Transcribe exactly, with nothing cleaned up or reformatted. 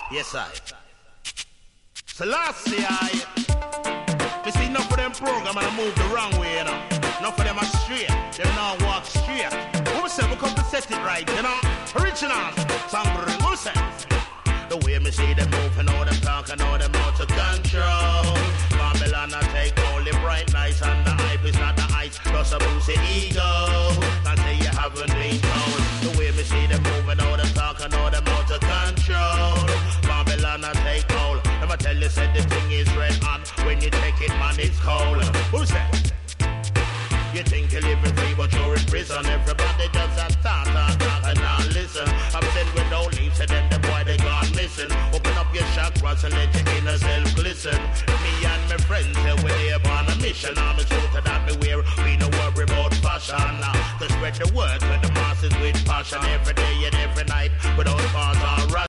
Yes, I. So last year, I. You see, enough of them program and I move the wrong way, you know. Enough of them are straight. Them now walk straight. Who said we come to set it right, you know? Original. Song, who said? The way me see them move and all them talk and all them out of control. Babylon I take only bright lights and the hype is not the ice. Plus a boost the ego. Can't say you haven't been told. The way me see them move and all them talk and all them out of control. Babylon I take hold. Let me tell you, said the thing is red hot. When you take it, man, it's cold. Who said? You think you're living free, but you're in prison. Everybody just a talk, talk, talk, and not listen. I'm said we don't leave, so then the boy they gone missing. Open up your chakras and let your inner self glisten. Me and my friends say we're here on a mission. I'm a shooter that we wear, we no worry about fashion. To spread the word to the masses with passion. Every day and every night, without pause or